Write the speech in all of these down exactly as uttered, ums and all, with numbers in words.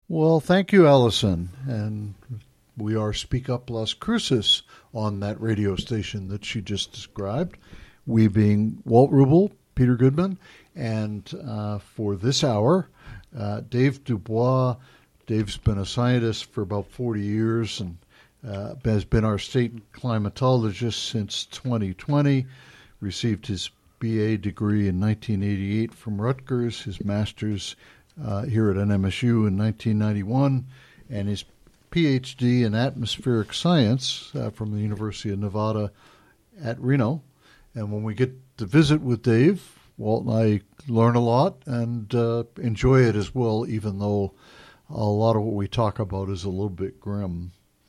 Well, thank you, Allison. And we are Speak Up Las Cruces on that radio station that she just described. We being Walt Rubel, Peter Goodman, and uh, for this hour, uh, Dave Dubois. Dave's been a scientist for about forty years and uh, has been our state climatologist since twenty twenty, received his B A degree in nineteen eighty-eight from Rutgers, his master's uh, here at N M S U in nineteen ninety-one, and his P H D in atmospheric science uh, from the University of Nevada at Reno. And when we get to visit with Dave, Walt and I learn a lot and uh, enjoy it as well, even though a lot of what we talk about is a little bit grim.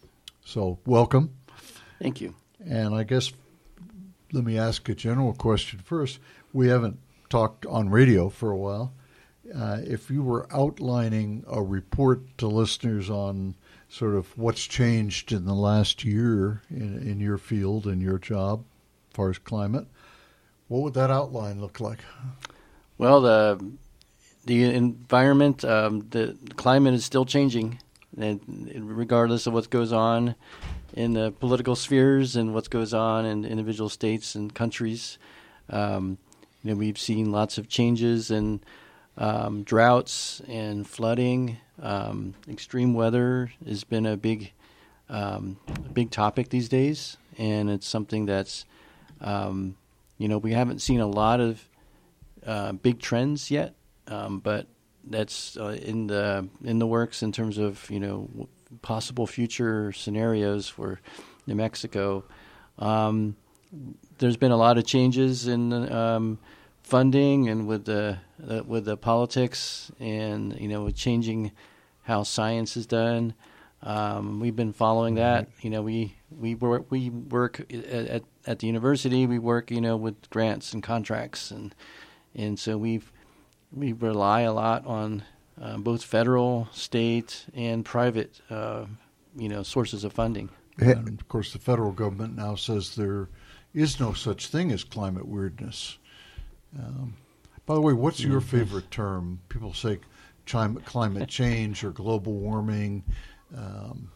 So welcome. Thank you. And I guess let me ask a general question first. We haven't talked on radio for a while. Uh, if you were outlining a report to listeners on sort of what's changed in the last year in, in your field and your job as far as climate, what would that outline look like? Well, the the environment, um, the climate is still changing, and regardless of what goes on in the political spheres and what goes on in individual states and countries. Um, you know, we've seen lots of changes in um, droughts and flooding. Um, extreme weather has been a big, um, a big topic these days, and it's something that's, um, you know, we haven't seen a lot of uh, big trends yet, um, but that's uh, in the in the works in terms of you know w- possible future scenarios for New Mexico. Um, there's been a lot of changes in um, funding and with the uh, with the politics and you know with changing how science is done. Um, we've been following that. You know, we we work we work at at the university. We work you know with grants and contracts and and so we've we rely a lot on uh, both federal, state, and private uh, you know sources of funding. And of course, the federal government now says there is no such thing as climate weirdness. Um, by the way, what's your favorite term? People say climate climate change or global warming. Um,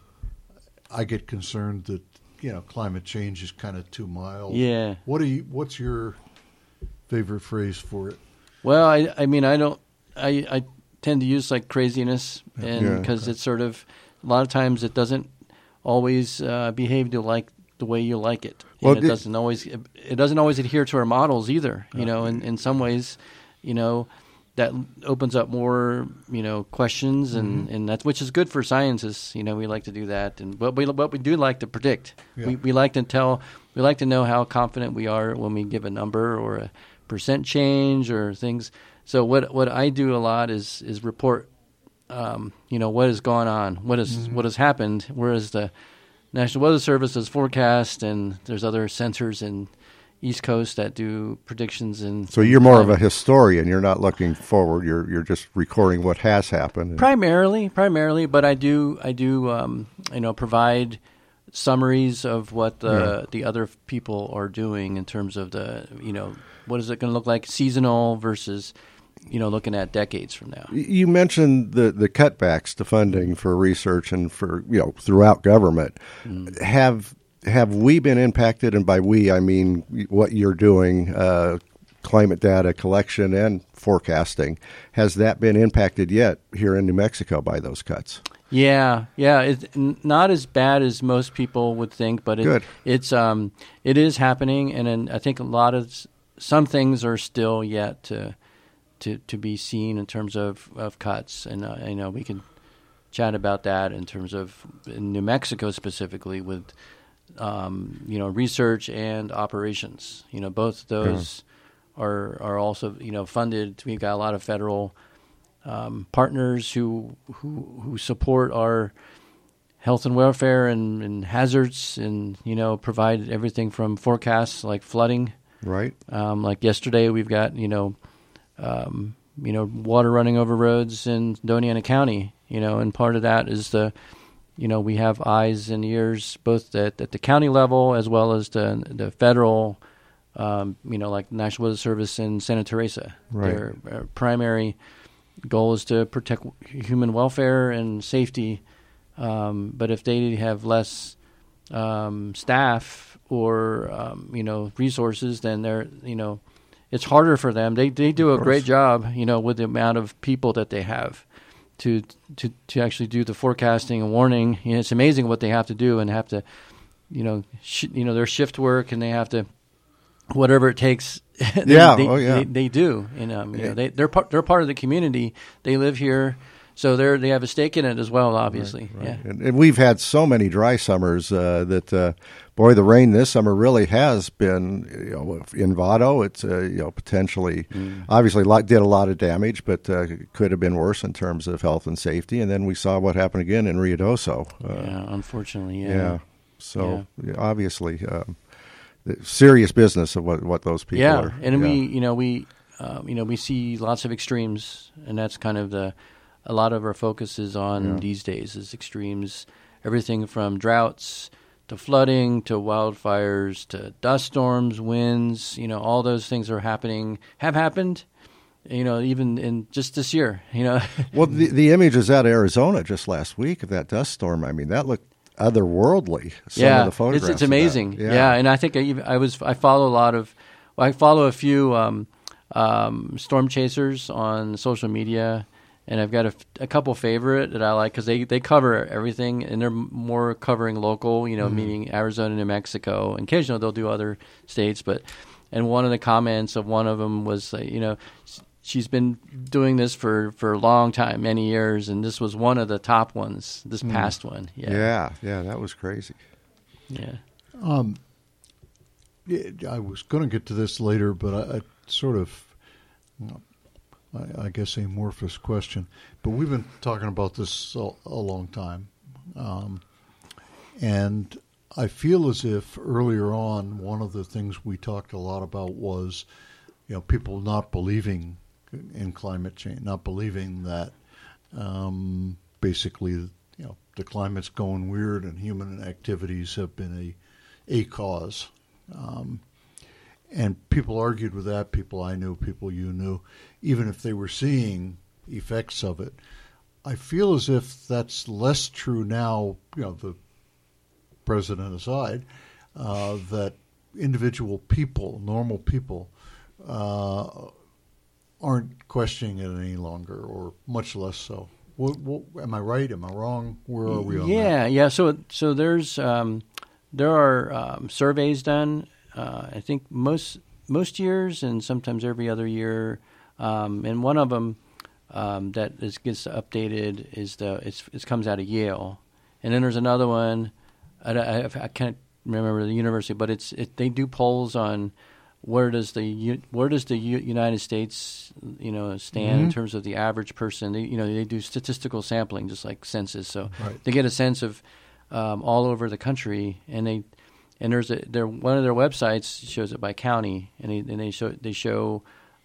I get concerned that you know climate change is kind of too mild. Yeah. What do you? What's your favorite phrase for it? Well, I I mean I don't I I tend to use like craziness and because yeah, okay. it's sort of a lot of times it doesn't always uh, behave to like the way you like it. Well, and it, it doesn't always it doesn't always adhere to our models either. You know, in, in some ways, you know, that opens up more you know questions and, mm-hmm. and that's which is good for scientists. You know, we like to do that, and but we but we do like to predict. Yeah. We we like to tell we like to know how confident we are when we give a number or a percent change or things. So what what I do a lot is is report, um, you know, what has gone on, what has mm-hmm. what has happened. Whereas the National Weather Service does forecast, and there's other sensors in East Coast that do predictions. And so you're more climate. Of a historian. You're not looking forward. You're you're just recording what has happened. Primarily, primarily, but I do I do um, you know provide summaries of what the yeah. the other people are doing in terms of the you know. What is it going to look like seasonal versus, you know, looking at decades from now? You mentioned the, the cutbacks to funding for research and for, you know, throughout government. Mm. Have have we been impacted? And by we, I mean what you're doing, uh, climate data collection and forecasting. Has that been impacted yet here in New Mexico by those cuts? Yeah, yeah, it's not as bad as most people would think, but it, Good. it's um, it is happening, and, and I think a lot of some things are still yet to to, to be seen in terms of, of cuts, and uh, you know we can chat about that in terms of in New Mexico specifically with um, you know research and operations. You know both of those yeah. are are also you know funded. We've got a lot of federal um, partners who who who support our health and welfare and, and hazards, and you know provide everything from forecasts like flooding. Right. Um, like yesterday, we've got you know, um, you know, water running over roads in Doña Ana County. You know, and part of that is the, you know, we have eyes and ears both at, at the county level as well as the the federal, um, you know, like National Weather Service in Santa Teresa. Right. Their uh, primary goal is to protect human welfare and safety. Um, but if they have less um, staff or um, you know resources, then they're you know it's harder for them. They they do a great job, you know, with the amount of people that they have to to to actually do the forecasting and warning. You know, it's amazing what they have to do and have to, you know, sh- you know, their shift work and they have to whatever it takes. they, yeah, they, oh yeah, they, they do. And um, you yeah. know, they they're part they're part of the community. They live here. So they they have a stake in it as well, obviously. Right, right. Yeah, and, and we've had so many dry summers uh, that, uh, boy, the rain this summer really has been, you know, in Vado, it's uh, you know potentially, mm. obviously, lot, did a lot of damage, but uh, could have been worse in terms of health and safety. And then we saw what happened again in Ruidoso. Uh, yeah, unfortunately, yeah. Yeah, so yeah. obviously, um, serious business of what what those people yeah. are. And yeah, we, you know, we, um, you know, we see lots of extremes, and that's kind of the. A lot of our focus is on yeah. these days is extremes, everything from droughts to flooding to wildfires to dust storms, winds. You know, all those things are happening, have happened. You know, even in just this year. You know, well, the the images out of Arizona just last week of that dust storm. I mean, that looked otherworldly. Some yeah, of the photographs it's it's amazing. Yeah. yeah, and I think I, even, I was I follow a lot of, well, I follow a few um, um, storm chasers on social media. And I've got a, a couple favorite that I like because they, they cover everything, and they're more covering local, you know, mm-hmm. meaning Arizona, New Mexico. And occasionally they'll do other states, but and one of the comments of one of them was, uh, you know, she's been doing this for, for a long time, many years, and this was one of the top ones, this mm. past one. Yeah, yeah, yeah, that was crazy. Yeah. Um, I was going to get to this later, but I, I sort of. You know, I, I guess amorphous question, but we've been talking about this a, a long time, um, and I feel as if earlier on one of the things we talked a lot about was, you know, people not believing in climate change, not believing that um, basically, you know, the climate's going weird and human activities have been a a cause. Um, And people argued with that, people I knew, people you knew, even if they were seeing effects of it. I feel as if that's less true now, you know, the president aside, uh, that individual people, normal people, uh, aren't questioning it any longer, or much less so. What, what, am I right? Am I wrong? Where are we on yeah, that? Yeah, yeah. So, so there's um, there are um, surveys done. Uh, I think most most years and sometimes every other year, um, and one of them um, that is, gets updated is the it's, it comes out of Yale, and then there's another one. I, I, I can't remember the university, but it's it, they do polls on where does the where does the United States you know stand mm-hmm. in terms of the average person. They, you know they do statistical sampling just like census, so right. they get a sense of um, all over the country, and they. And there's a their one of their websites shows it by county, and they, and they show they show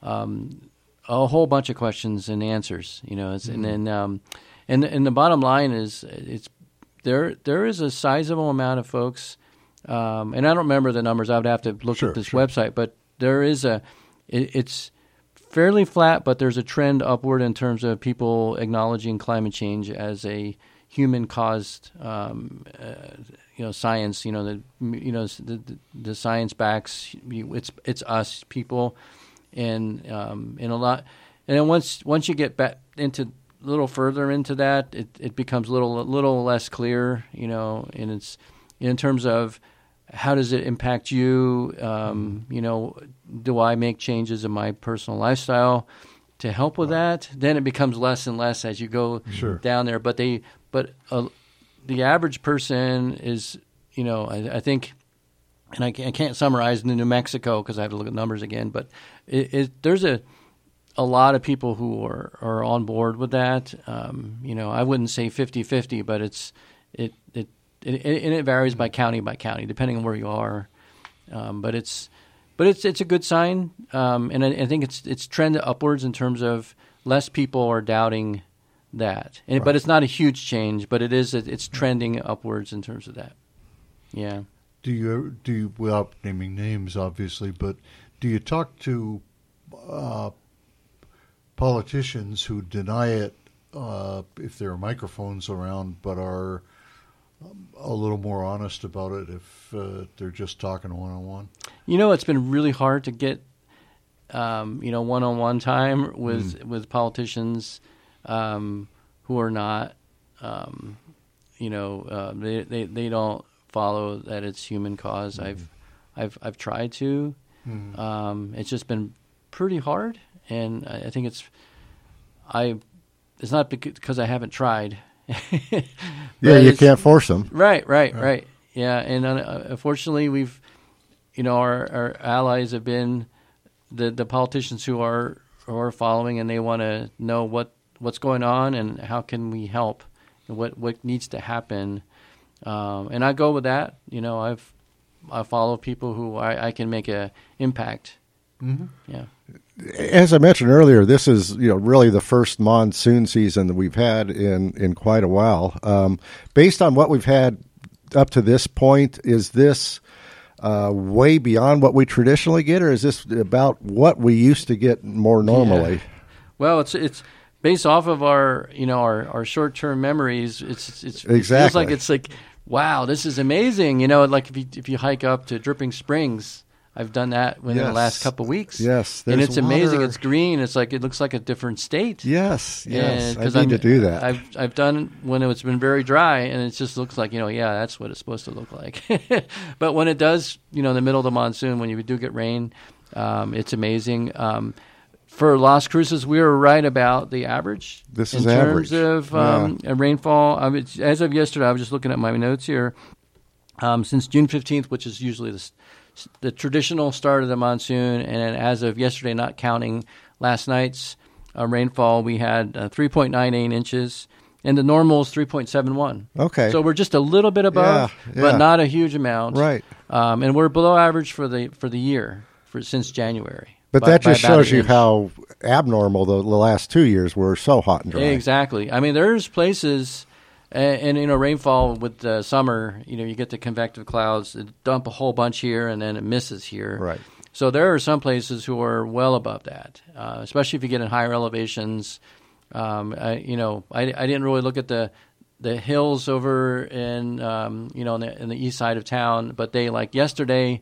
um, a whole bunch of questions and answers. You know, it's, mm-hmm. and then um, and and the bottom line is it's there there is a sizable amount of folks, um, and I don't remember the numbers. I would have to look sure, at this sure. website, but there is a it, it's fairly flat, but there's a trend upward in terms of people acknowledging climate change as a human-caused, um, uh, you know, science. You know, the you know the, the, the science backs it's it's us people, and um, and a lot. And then once once you get back into a little further into that, it, it becomes a little a little less clear. You know, and it's in terms of how does it impact you? Um, you know, do I make changes in my personal lifestyle to help with that? Then it becomes less and less as you go sure. down there. But they, but uh, the average person is, you know, I, I think, and I can't, I can't summarize in New Mexico because I have to look at numbers again. But it, it, there's a a lot of people who are, are on board with that. Um, you know, I wouldn't say fifty-fifty, but it's it it, it and it varies by county by county depending on where you are. Um, but it's But it's it's a good sign, um, and I, I think it's it's trended upwards in terms of less people are doubting that. And, right. But it's not a huge change, but it is it's trending upwards in terms of that. Yeah. Do you do you, without naming names, obviously, but do you talk to uh, politicians who deny it uh, if there are microphones around, but are um, a little more honest about it if uh, they're just talking one-on-one? You know, it's been really hard to get, um, you know, one-on-one time with mm. with politicians um, who are not, um, you know, uh, they, they they don't follow that it's human cause. Mm. I've I've I've tried to. Mm. Um, it's just been pretty hard, and I, I think it's I. It's not because I haven't tried. Yeah, you can't force them. Right, right, right. right. Yeah, and uh, unfortunately, we've, you know, our, our allies have been the the politicians who are who are following, and they want to know what, what's going on and how can we help, and what what needs to happen. Um, and I go with that. You know, I've I follow people who I, I can make a impact. Mm-hmm. Yeah. As I mentioned earlier, this is, you know, really the first monsoon season that we've had in, in quite a while. Um, based on what we've had up to this point, is this uh, way beyond what we traditionally get, or is this about what we used to get more normally? Yeah. Well, it's it's based off of our, you know, our, our short term memories. It's it's exactly. It feels like it's like, wow, this is amazing. You know, like if you if you hike up to Dripping Springs. I've done that within yes. the last couple of weeks. Yes, and it's water. amazing. It's green. It's like it looks like a different state. Yes, yes. And, I need I'm, to do that. I've I've done when it's been very dry, and it just looks like, you know, yeah, that's what it's supposed to look like. But when it does, you know, in the middle of the monsoon, when you do get rain, um, it's amazing. Um, for Las Cruces, we were right about the average. This in is terms average. of um, yeah. rainfall. I mean, as of yesterday, I was just looking at my notes here. Um, since June fifteenth, which is usually the the traditional start of the monsoon, and as of yesterday, not counting last night's uh, rainfall, we had uh, three point nine eight inches, and the normal is three point seven one. Okay. So we're just a little bit above, yeah, yeah. but not a huge amount. Right. Um, and we're below average for the for the year for since January. But by, that just by shows you inch. how abnormal the, the last two years were so hot and dry. Exactly. I mean, there's places... And, and, you know, rainfall with the summer, you know, you get the convective clouds that dump a whole bunch here and then it misses here. Right. So there are some places who are well above that, uh, especially if you get in higher elevations. Um, I, you know, I, I didn't really look at the the hills over in, um, you know, in the, in the east side of town, but they, like yesterday,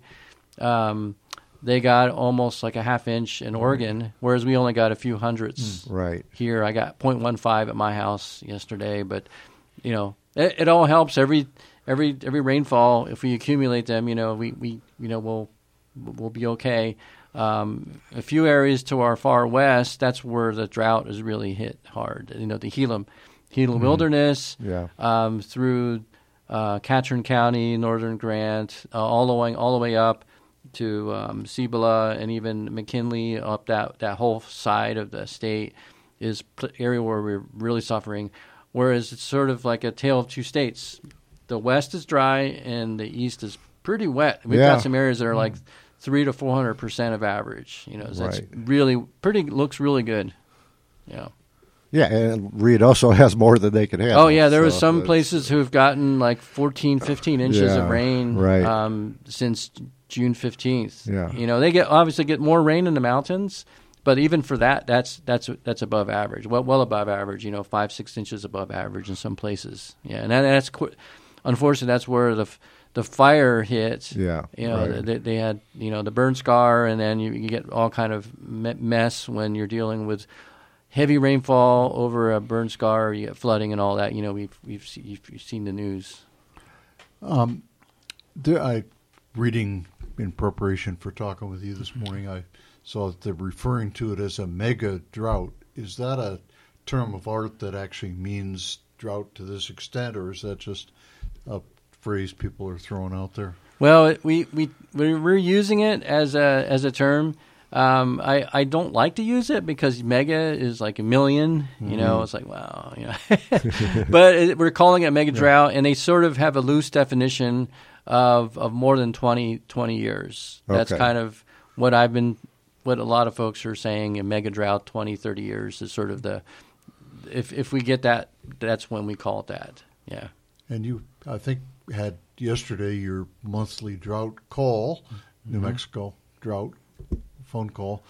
um, they got almost like a half inch in Oregon, whereas we only got a few hundredths right. here. I got zero point one five at my house yesterday, but... You know, it, it all helps. Every every every rainfall, if we accumulate them, you know, we, we you know we'll we'll be okay. Um, a few areas to our far west, that's where the drought is really hit hard. You know, the Gila Gila mm-hmm. Wilderness, yeah. um, through uh, Catron County, Northern Grant, uh, all the way all the way up to um, Cibola and even McKinley, up that that whole side of the state is pl- area where we're really suffering. Whereas it's sort of like a tale of two states. The west is dry and the east is pretty wet. We've yeah. got some areas that are like three to four hundred percent of average. You know, so that's right. really pretty. Looks really good. Yeah. Yeah, and Ruidoso has more than they could handle. Oh yeah, there so was some places who've gotten like fourteen, fifteen inches yeah, of rain right. um, since June fifteenth. Yeah. You know, they get obviously get more rain in the mountains. But even for that, that's that's that's above average. Well, well above average. You know, five six inches above average in some places. Yeah, and that, that's unfortunately that's where the the fire hit. Yeah, you know, right. they, they had you know the burn scar, and then you, you get all kind of mess when you're dealing with heavy rainfall over a burn scar. Or you get flooding and all that. You know, we've we've see, you've seen the news. Um, there, I reading in preparation for talking with you this morning. I. So they're referring to it as a mega drought. Is that a term of art that actually means drought to this extent, or is that just a phrase people are throwing out there? Well, we we we're using it as a as a term. Um, I I don't like to use it because mega is like a million. Mm-hmm. You know, it's like wow. You know, but it, we're calling it mega yeah. drought, and they sort of have a loose definition of of more than twenty, twenty years. That's okay. kind of what I've been. What a lot of folks are saying, a mega drought, twenty, thirty years is sort of the, if if we get that, that's when we call it that. Yeah. And you, I think, had yesterday your monthly drought call, mm-hmm. New Mexico drought phone call,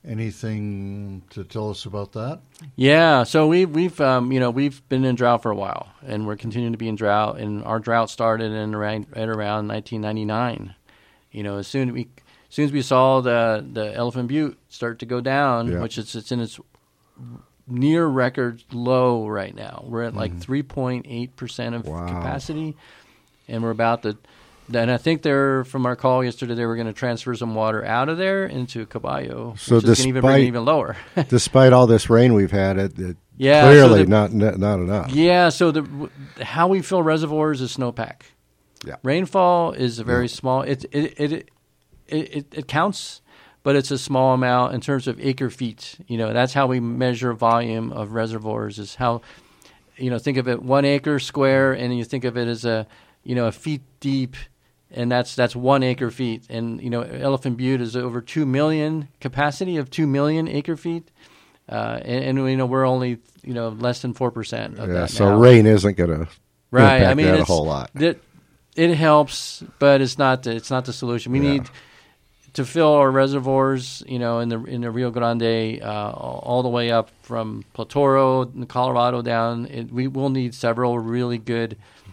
Anything to tell us about that? Yeah, so we, we've um, you know we've been in drought for a while, and we're continuing to be in drought. And our drought started in around right around nineteen ninety-nine. You know, as soon as we as soon as we saw the the Elephant Butte start to go down, yeah. which is it's in its near record low right now. We're at like three point eight percent of wow. capacity, and we're about to. And I think they're from our call yesterday. They were going to transfer some water out of there into Caballo, so which is going to even bring it despite- even lower. Despite all this rain we've had, it, it Yeah, clearly so the- not, not not enough. Yeah, so the how we fill reservoirs is snowpack. Yeah. Rainfall is a very Yeah. small. It it, it it it it counts, but it's a small amount in terms of acre feet. You know, that's how we measure volume of reservoirs. Is how, you know, think of it one acre square, and you think of it as a you know a feet deep. And that's that's one acre feet, and you know Elephant Butte is over two million capacity of two million acre feet, uh, and, and you know we're only you know less than four percent of Yeah, that so now. rain isn't going to Right, impact I mean that a it's, whole lot. It, it helps, but it's not the, it's not the solution. We Yeah. need to fill our reservoirs, you know, in the in the Rio Grande, uh, all the way up from Platoro, Colorado down. It, we will need several really good.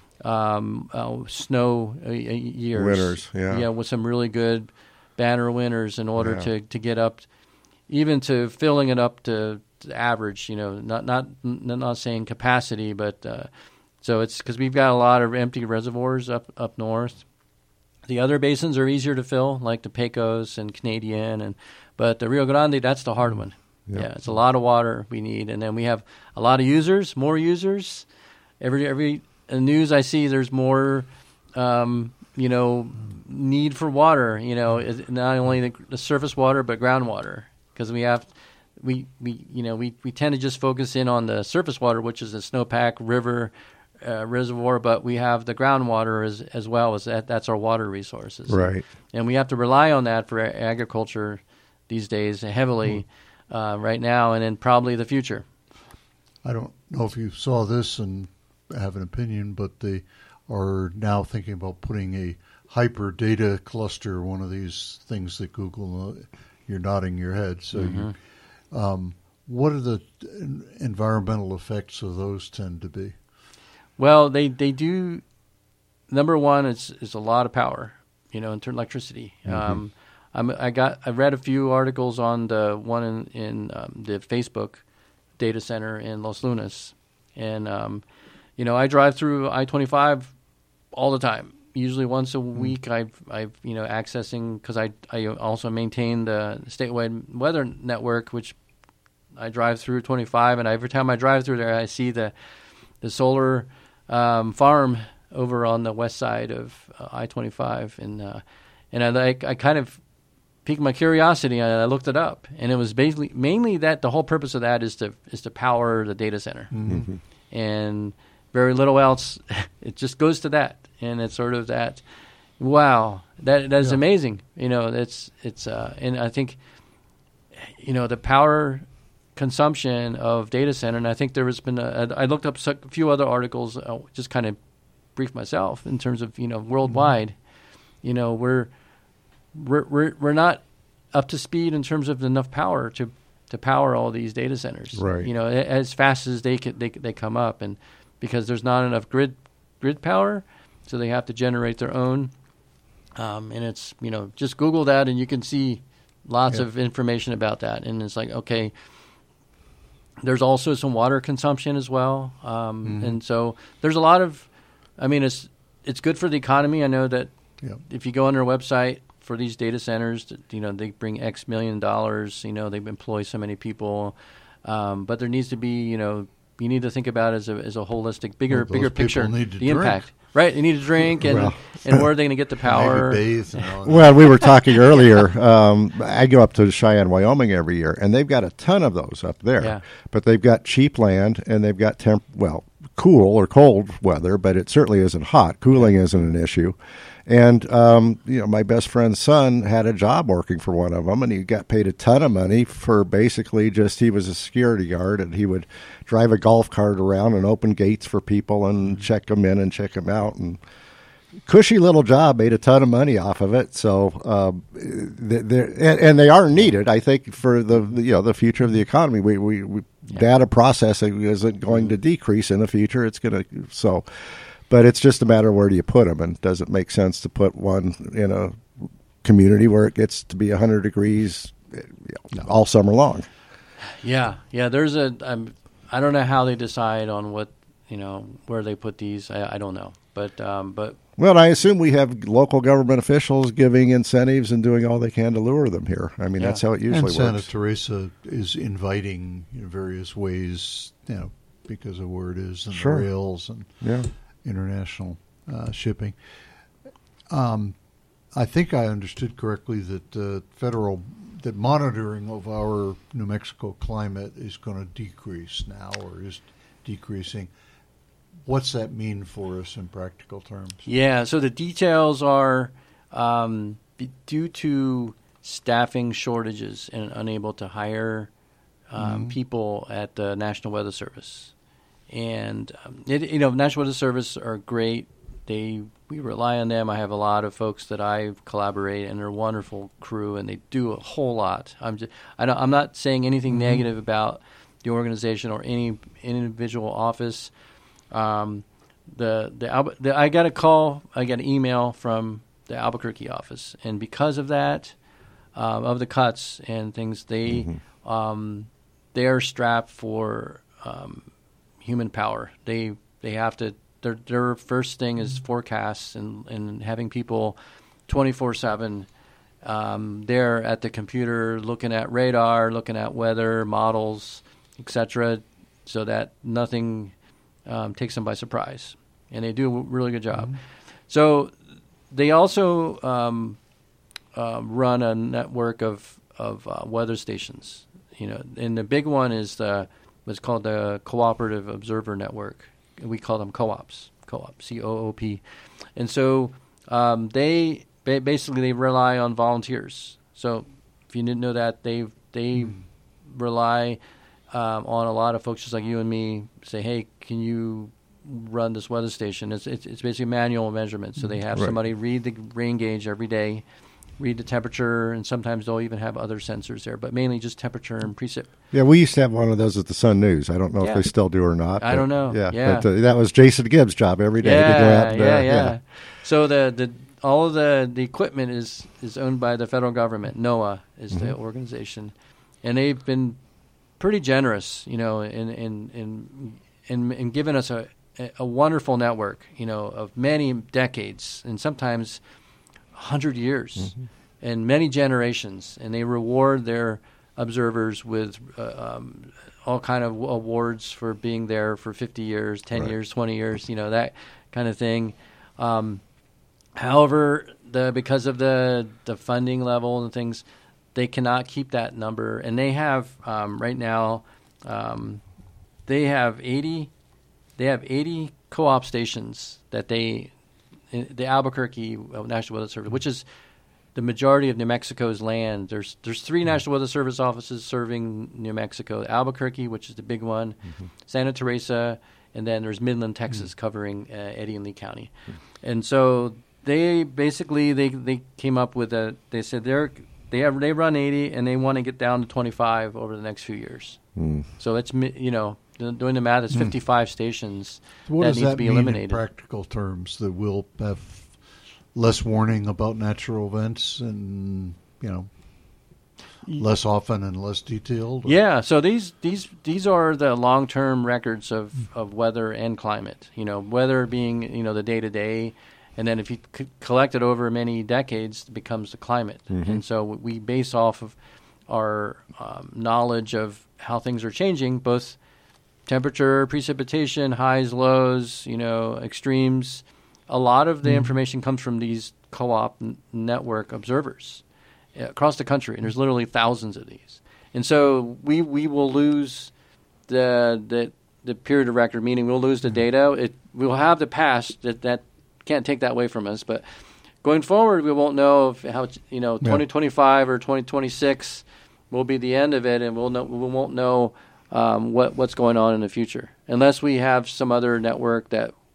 Um, uh, snow uh, years, Winters, yeah. yeah, with some really good banner winters in order Yeah. to, to get up, even to filling it up to, to average. You know, not not not saying capacity, but uh, so it's because we've got a lot of empty reservoirs up up north. The other basins are easier to fill, like the Pecos and Canadian, and but the Rio Grande, that's the hard one. Yeah. Yeah, it's a lot of water we need, and then we have a lot of users, more users. Every every in the news I see, there's more, um, you know, need for water. You know, is- not only the, the surface water but groundwater, because we have, we, we you know we, we tend to just focus in on the surface water, which is the snowpack river uh, reservoir, but we have the groundwater as as well as that. That's our water resources, Right. and we have to rely on that for a- agriculture these days heavily uh, right now, and in probably the future. I don't know if you saw this and have an opinion, but they are now thinking about putting a hyper data cluster, one of these things that Google, uh, you're nodding your head. So you, um, what are the en- environmental effects of those tend to be? Well, they, they do. Number one is is a lot of power, you know, in terms of electricity. Mm-hmm. Um, I'm, I got I read a few articles on the one in, in um, the Facebook data center in Los Lunas, and um, you know I drive through I twenty-five all the time. Usually once a week, I've I've you know accessing because I I also maintain the statewide weather network, which I drive through twenty-five, and every time I drive through there, I see the the solar um, farm over on the west side of uh, I twenty-five, and uh, and I like I kind of piqued my curiosity, and I looked it up, and it was basically mainly that the whole purpose of that is to is to power the data center, Mm-hmm. and very little else. It just goes to that, and it's sort of that. Wow, that that is Yeah. amazing. You know, it's it's uh, and I think you know the power consumption of data center, and I think there has been a, I looked up a few other articles, uh, just kind of brief myself in terms of you know worldwide. Mm-hmm. You know, we're we're we're we're not up to speed in terms of enough power to to power all these data centers. Right. You know, a- as fast as they could, they they come up, and because there's not enough grid grid power, so they have to generate their own. Um, and it's you know just Google that, and you can see lots Yeah. of information about that. And it's like okay. There's also some water consumption as well, um, Mm-hmm. and so there's a lot of. I mean, it's it's good for the economy. I know that Yeah. if you go on their website for these data centers, you know they bring X million dollars. You know they employ so many people, um, but there needs to be you know you need to think about it as a as a holistic, bigger Well, those bigger people picture, need to the drink. impact. Right, they need to drink, and Well. and where are they going to get the power? Maybe bathe and all that. Well, we were talking earlier. Um, I go up to Cheyenne, Wyoming every year, and they've got a ton of those up there. Yeah. But they've got cheap land, and they've got temp. Well, cool or cold weather, but it certainly isn't hot. Cooling isn't an issue. And um, you know, my best friend's son had a job working for one of them, and he got paid a ton of money for basically just he was a security guard, and he would drive a golf cart around and open gates for people and check them in and check them out and. cushy little job, made a ton of money off of it. So, um, they're, and, and they are needed, I think, for the you know the future of the economy. We, we, we yeah. Data processing isn't going to decrease in the future. It's going to so, but it's just a matter of where do you put them, and does it make sense to put one in a community where it gets to be one hundred degrees you know, no. all summer long? Yeah, yeah. There's a. I'm, I don't know how they decide on what you know where they put these. I, I don't know, but um, but. Well, I assume we have local government officials giving incentives and doing all they can to lure them here. I mean, yeah. that's how it usually and works. Santa Teresa is inviting in various ways, you know, because of where it is and sure. the rails and yeah. international uh, shipping. Um, I think I understood correctly that uh, federal that monitoring of our New Mexico climate is going to decrease now, or is decreasing. What's that mean for us in practical terms? Yeah, so the details are um, b- due to staffing shortages and unable to hire um, mm-hmm. people at the National Weather Service. And, um, it, you know, National Weather Service are great. They we rely on them. I have a lot of folks that I collaborate, and they're a wonderful crew, and they do a whole lot. I'm just, I don't, I'm not saying anything mm-hmm. negative about the organization or any individual office. Um, the, the, the, I got a call, I got an email from the Albuquerque office, and because of that, um, of the cuts and things, they, mm-hmm. um, they are strapped for, um, human power. They, they have to, their, their first thing is forecasts and, and having people twenty-four seven, um, there at the computer, looking at radar, looking at weather models, et cetera, so that nothing, Um, takes them by surprise, and they do a really good job. Mm-hmm. So they also um, uh, run a network of of uh, weather stations, you know, and the big one is the what's called the Cooperative Observer Network. We call them co-ops, co-op, C O O P, and so um, they ba- basically they rely on volunteers. So if you didn't know that, they they mm. rely. Um, on a lot of folks just like you and me say, hey, can you run this weather station? It's it's, it's basically manual measurement. So they have right. somebody read the rain gauge every day, read the temperature, and sometimes they'll even have other sensors there, but mainly just temperature and precip. Yeah, we used to have one of those at the Sun News. I don't know yeah. if they still do or not. I don't know. Yeah, yeah. But uh, that was Jason Gibbs' job every day yeah, to go out. And, yeah, uh, yeah, yeah. So the, the all of the, the equipment is, is owned by the federal government. NOAA is mm-hmm. the organization, and they've been pretty generous, you know, in in in in, in giving us a a wonderful network, you know, of many decades and sometimes a hundred years mm-hmm. and many generations, and they reward their observers with uh, um, all kind of awards for being there for fifty years, ten right. years, twenty years, you know, that kind of thing. Um, however, the because of the the funding level and things, they cannot keep that number, and they have um, right now. Um, they have eighty. They have eighty co-op stations that they, in the Albuquerque National Weather Service, which is the majority of New Mexico's land. There's there's three mm-hmm. National Weather Service offices serving New Mexico: Albuquerque, which is the big one, mm-hmm. Santa Teresa, and then there's Midland, Texas, mm-hmm. covering uh, Eddy and Lee County, mm-hmm. and so they basically they they came up with a. They said they're. They have they run eighty, and they want to get down to twenty-five over the next few years. Mm. So it's, you know, doing the math, it's mm. fifty-five stations so what that does need that to be mean eliminated. In practical terms, that we'll have less warning about natural events and, you know, less often and less detailed? Or? Yeah, so these these these are the long-term records of, mm. of weather and climate. You know, weather being, you know, the day-to-day. And then if you c- collect it over many decades, it becomes the climate. Mm-hmm. And so we base off of our um, knowledge of how things are changing, both temperature, precipitation, highs, lows, you know, extremes. A lot of the mm-hmm. information comes from these co-op n- network observers across the country, and there's literally thousands of these. And so we, we will lose the, the the period of record, meaning we'll lose the data. It we'll have the past that that can't take that away from us, but going forward, we won't know if how you know yeah. twenty twenty-five or twenty twenty-six will be the end of it, and we'll know we won't know um, what what's going on in the future unless we have some other network that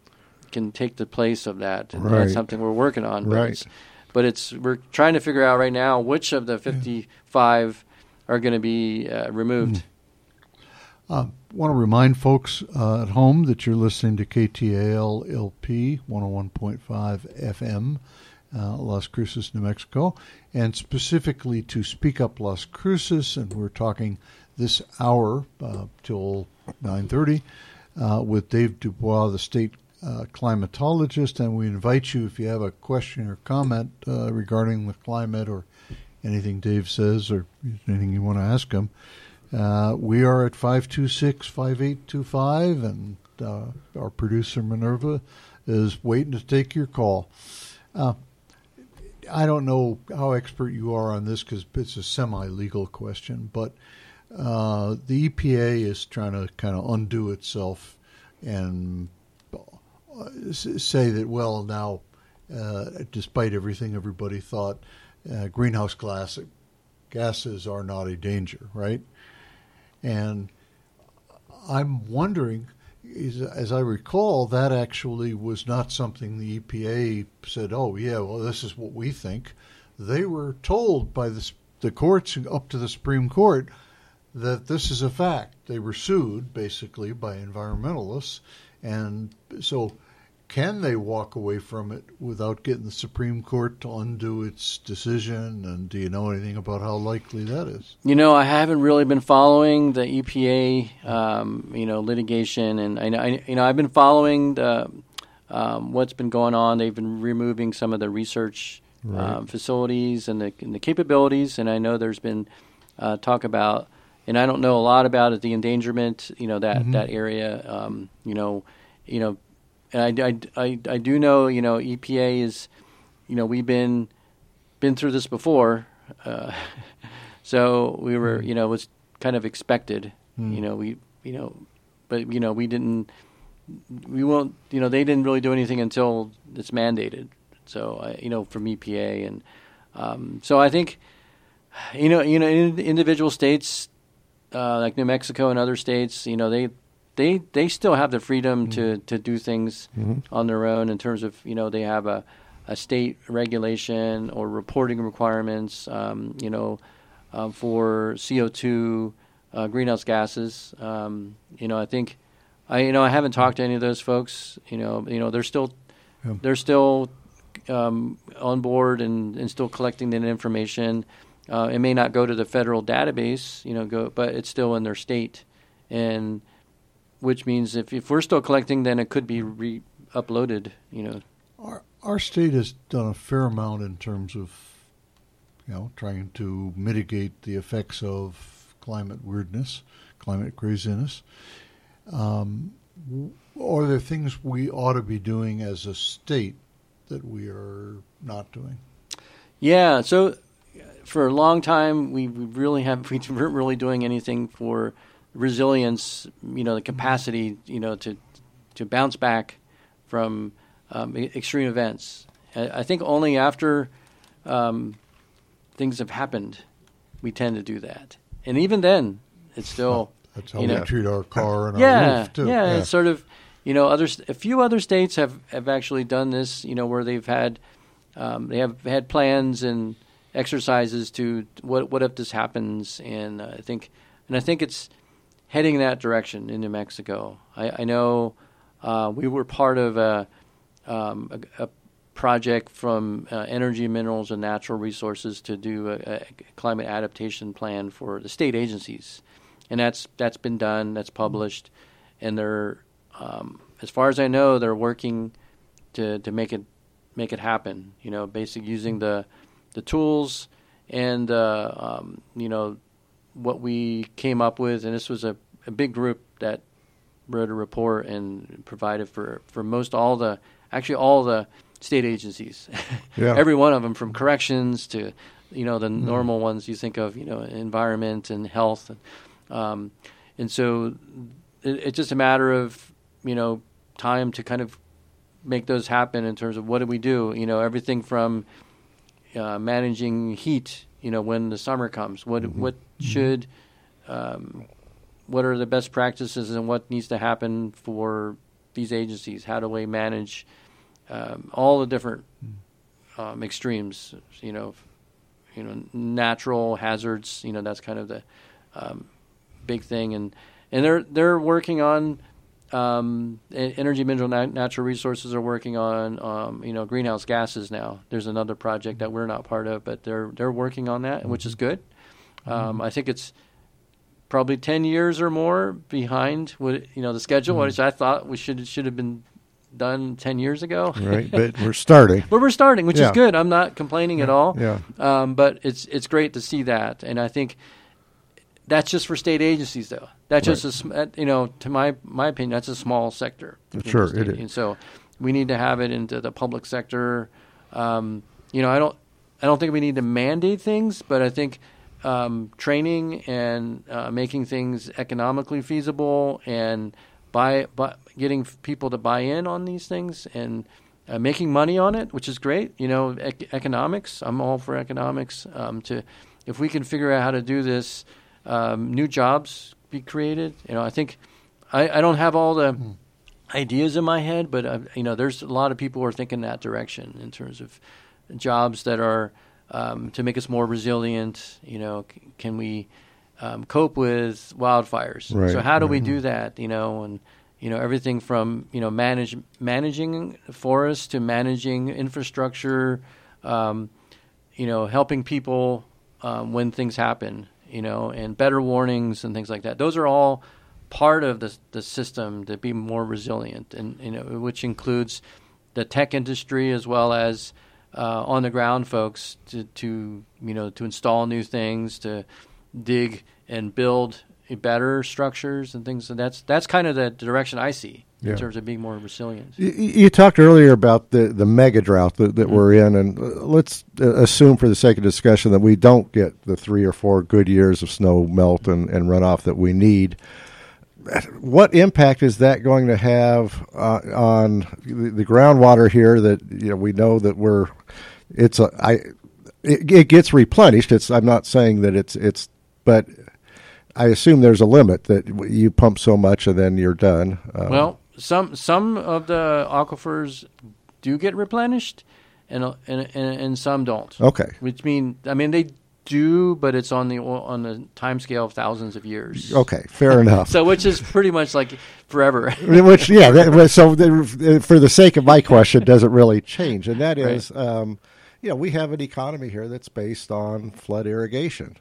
can take the place of that. And Right. that's something we're working on. But Right. It's, but it's we're trying to figure out right now which of the fifty-five are going to be uh, removed. I uh, want to remind folks uh, at home that you're listening to K T A L L P one oh one point five F M, uh, Las Cruces, New Mexico, and specifically to Speak Up Las Cruces, and we're talking this hour uh, till nine thirty uh, with Dave Dubois, the state uh, climatologist, and we invite you, if you have a question or comment uh, regarding the climate or anything Dave says or anything you want to ask him, Uh, we are at five two six, five eight two five, and uh, our producer Minerva is waiting to take your call. Uh, I don't know how expert you are on this because it's a semi-legal question, but uh, the E P A is trying to kind of undo itself and say that, well, now, uh, despite everything everybody thought, uh, greenhouse gas, gases are not a danger, right? And I'm wondering, is, as I recall, that actually was not something the E P A said, oh, yeah, well, this is what we think. They were told by the, the courts up to the Supreme Court that this is a fact. They were sued, basically, by environmentalists. And so can they walk away from it without getting the Supreme Court to undo its decision? And do you know anything about how likely that is? You know, I haven't really been following the E P A, um, you know, litigation, and I, I, you know, I've been following the, um, what's been going on. They've been removing some of the research Right. um, facilities and the, and the capabilities, and I know there's been uh, talk about, and I don't know a lot about it, the endangerment, you know, that Mm-hmm. that area, um, you know, you know. And I, I, I, I do know, you know, E P A is, you know, we've been been through this before, uh, so we were, you know, it was kind of expected, Mm. you know, we, you know, but you know, we didn't, we won't, you know, they didn't really do anything until it's mandated. So, I, you know, from E P A, and um, so I think, you know, you know, in individual states uh, like New Mexico and other states, you know, they. They they still have the freedom Mm-hmm. to, to do things Mhm. on their own in terms of, you know, they have a, a state regulation or reporting requirements, um, you know, uh, for C O two, uh, greenhouse gases. Um, you know, I think, I you know, I haven't talked to any of those folks. You know, you know, they're still Yeah. they're still um, on board and, and still collecting that information. Uh, it may not go to the federal database, you know, go, but it's still in their state, and which means if, if we're still collecting, then it could be re-uploaded, you know. Our, our state has done a fair amount in terms of, you know, trying to mitigate the effects of climate weirdness, climate craziness. Um, are there things we ought to be doing as a state that we are not doing? Yeah, so for a long time, we really have we weren't really doing anything for resilience, you know, the capacity, you know, to to bounce back from um, extreme events. I, I think only after um, things have happened, we tend to do that. And even then, it's still, That's how you we know, treat our car and our yeah, roof, too. yeah, it's sort of, you know, others. A few other states have, have actually done this, you know, where they've had um, they have had plans and exercises to what what if this happens, and uh, I think and I think it's heading in that direction in New Mexico. I, I know uh, we were part of a, um, a, a project from uh, Energy, Minerals, and Natural Resources to do a, a climate adaptation plan for the state agencies, and that's that's been done, that's published, and they're um, as far as I know, they're working to, to make it make it happen. You know, basically using the the tools and uh, um, you know. what we came up with, and this was a, a big group that wrote a report and provided for, for most all the, actually all the state agencies. Yeah. Every one of them, from corrections to, you know, the Mm-hmm. normal ones you think of, you know, environment and health. Um, and so it, it's just a matter of, you know, time to kind of make those happen in terms of what do we do? You know, everything from uh, managing heat, you know, when the summer comes, what Mm-hmm. what should, um, what are the best practices and what needs to happen for these agencies? How do we manage um, all the different um, extremes? You know, you know, natural hazards. You know, that's kind of the um, big thing, and and they're they're working on. Um, Energy Mineral Nat- Natural Resources are working on, um, you know, greenhouse gases now. There's another project that we're not part of, but they're they're working on that, which is good. Um, mm-hmm. I think it's probably ten years or more behind what you know the schedule, mm-hmm. which I thought we should should have been done ten years ago. Right, but we're starting. But we're starting, which yeah. is good. I'm not complaining at all. Yeah. Um, but it's it's great to see that, and I think. That's just for state agencies, though. That's right. just a, you know, to my my opinion, that's a small sector. Sure, it is. And so, we need to have it into the public sector. Um, you know, I don't, I don't think we need to mandate things, but I think um, training and uh, making things economically feasible and by, by getting people to buy in on these things and uh, making money on it, which is great. You know, ec- economics. I'm all for economics. Um, to if we can figure out how to do this. Um, new jobs be created. You know, I think I, I don't have all the mm. ideas in my head, but uh, you know, there's a lot of people who are thinking that direction in terms of jobs that are um, to make us more resilient. You know, c- can we um, cope with wildfires? Right. So how do right. we do that? You know, and you know everything from you know manage managing forests to managing infrastructure. Um, you know, helping people um, when things happen. You know, and better warnings and things like that. Those are all part of the the system to be more resilient, and you know, which includes the tech industry as well as uh, on the ground folks to, to you know to install new things, to dig and build better structures and things. And that's that's kind of the direction I see yeah. in terms of being more resilient. You, you talked earlier about the, the mega drought that, that mm-hmm. we're in, and let's assume for the sake of discussion that we don't get the three or four good years of snow melt and, and runoff that we need. What impact is that going to have uh, on the, the groundwater here? That you know we know that we're it's a I it, it gets replenished. It's I'm not saying that it's it's but. I assume there's a limit that you pump so much and then you're done. Um, well, some some of the aquifers do get replenished, and and and, and some don't. Okay, which mean I mean they do, but it's on the on the time scale of thousands of years. Okay, fair enough. So, which is pretty much like forever. which yeah, that, so the, for the sake of my question, doesn't really change, and that is, right. um, you know, we have an economy here that's based on flood irrigation.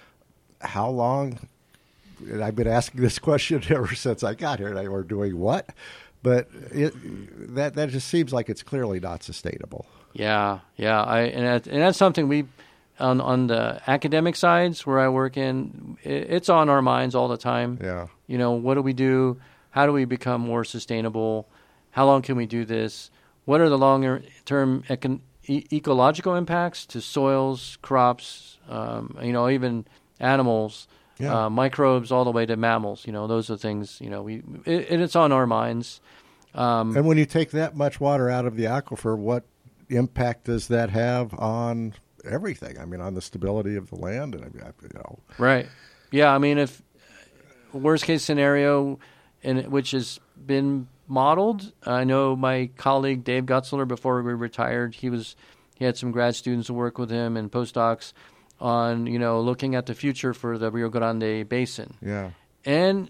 How long? And I've been asking this question ever since I got here. And I were doing what? But it, that that just seems like it's clearly not sustainable. Yeah, yeah. I and, that, and that's something we on on the academic sides where I work in. It, it's on our minds all the time. Yeah. You know, what do we do? How do we become more sustainable? How long can we do this? What are the longer term econ- e- ecological impacts to soils, crops? Um, you know, even animals. Yeah. Uh, microbes all the way to mammals, you know, those are things, you know, we it, it's on our minds. Um, and when you take that much water out of the aquifer, what impact does that have on everything? I mean, on the stability of the land, and you know, right? Yeah, I mean, if worst case scenario, and which has been modeled, I know my colleague Dave Gutzler, before we retired, he was he had some grad students who work with him and postdocs. On you know looking at the future for the Rio Grande Basin, yeah, and